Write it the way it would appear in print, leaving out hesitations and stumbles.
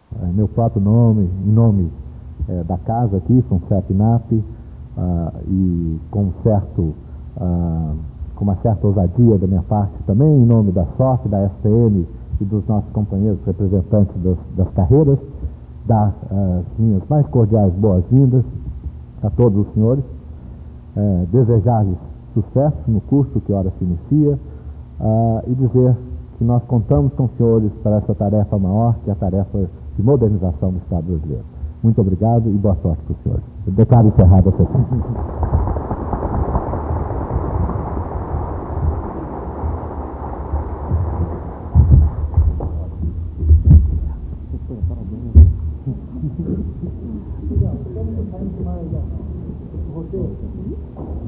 meu próprio nome, em nome da casa aqui, FUNCEP-NAP, e com uma certa ousadia da minha parte também, em nome da SOF, da SPM e dos nossos companheiros representantes das carreiras, dar as minhas mais cordiais boas-vindas a todos os senhores, desejar-lhes sucesso no curso que ora se inicia, e dizer que nós contamos com os senhores para essa tarefa maior, que é a tarefa de modernização do Estado brasileiro. Muito obrigado e boa sorte para os senhores. Eu declaro encerrada a sessão. Legal, vamos mais roteiro.